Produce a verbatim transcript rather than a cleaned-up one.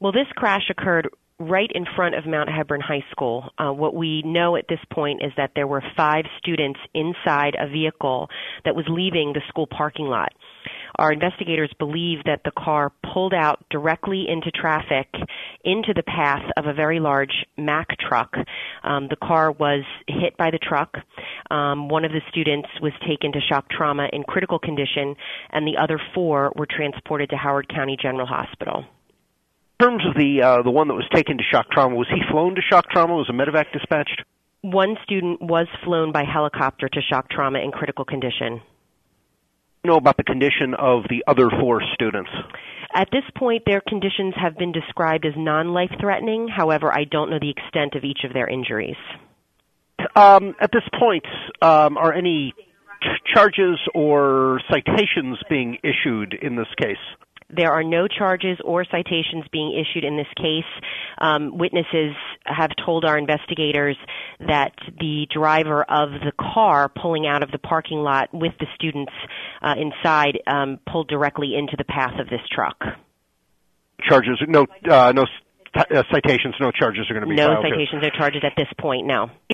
Well, this crash occurred right in front of Mount Hebron High School. Uh, what we know at this point is that there were five students inside a vehicle that was leaving the school parking lot. Our investigators believe that the car pulled out directly into traffic, into the path of a very large Mack truck. Um, the car was hit by the truck. Um, one of the students was taken to shock trauma in critical condition, and the other four were transported to Howard County General Hospital. In terms of the uh, the one that was taken to shock trauma, was he flown to shock trauma? Was a medevac dispatched? One student was flown by helicopter to shock trauma in critical condition. Know about the condition of the other four students? At this point, their conditions have been described as non-life-threatening. However, I don't know the extent of each of their injuries. Um, at this point, um, are any ch- charges or citations being issued in this case? There are no charges or citations being issued in this case. Um, witnesses have told our investigators that the driver of the car pulling out of the parking lot with the students uh, inside um, pulled directly into the path of this truck. Charges, no, uh, no uh, citations, no charges are going to be no filed. No citations or charges at this point, no.